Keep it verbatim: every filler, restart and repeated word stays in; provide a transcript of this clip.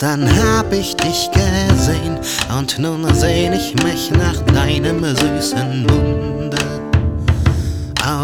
Gestern hab ich dich gesehen und nun sehn ich mich nach deinem süßen Munde.